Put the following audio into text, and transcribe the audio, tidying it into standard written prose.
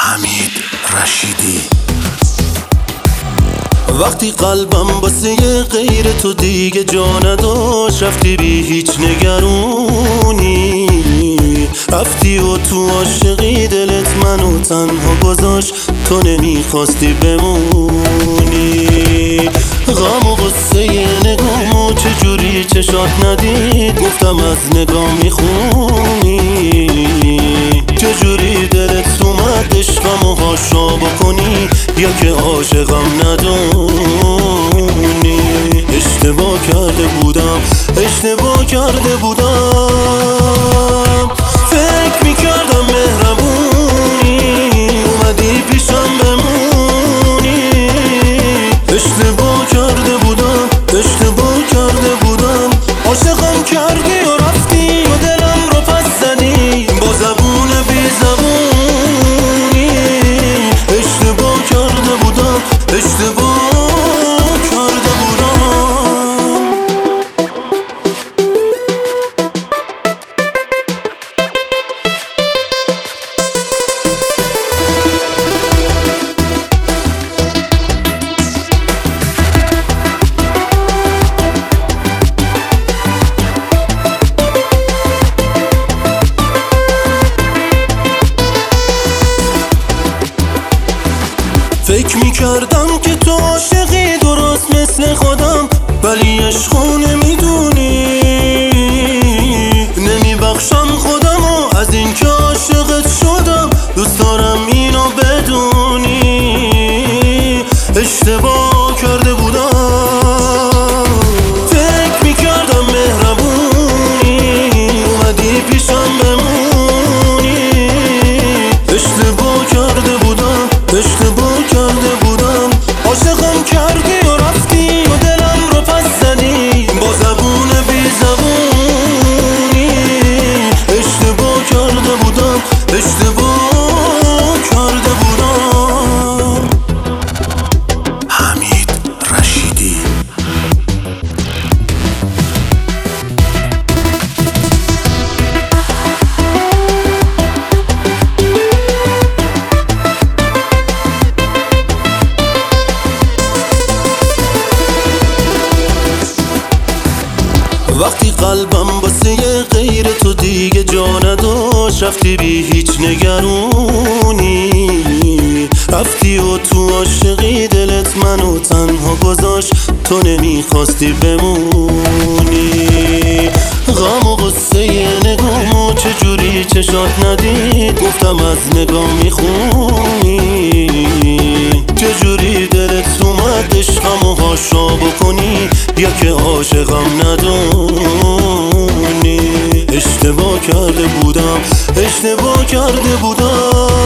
حمید رشیدی. وقتی قلبم واسه غیر تو دیگه جا نداشت، رفتی بی هیچ نگرونی، رفتی و تو عاشقی دلت منو تنها گذاشت، تو نمیخواستی بمونی. غم و غصه نگامو چجوری چشات ندید، گفتم از نگاه میخونی. چجوری دلت اومد عشقمو هاشا بکنی، یا که عاشقم ندونی. اشتباه کرده بودم، اشتباه کرده بودم. فکر میکردم مهربونی، اومدی پیشم بمونی. اشتباه کرده بودم، اشتباه کرده بودم. عاشقم کردی و رفتی و دلم رو پس زدی با زبون بی زبونی. اشتباه کرده بودم، اشتباه کرده بودم. فکر میکردم که تو عاشقی درست مثل خودم، ولی عشقو نمیدونی. نمیبخشم خودمو از این که عاشقت شدم، دوست دارم اینو بدونی. اشتباه کرده بودم. فکر میکردم مهربونی، اومدی پیشم بمونی. اشتباه کرده بودم، اشتباه کرده بودم. عاشقم کردی و رفتی و دلم رو پس زدی با زبون بی زبونی. اشتباه کرده بودم، اشتباه کرده بودم. حمید رشیدی. وقتی قلبم واسه غیر تو دیگه جا نداشت، رفتی بی هیچ نگرونی، رفتی و تو عاشقی دلت منو تنها گذاشت، تو نمیخواستی بمونی. غم و غصه نگامو چجوری چشات ندید، گفتم از نگاه میخونی. چجوری دلت اومد عشقمو هاشا بکنی، یا که عاشقم ندونی. اشتباه کرده بودم، اشتباه کرده بودم.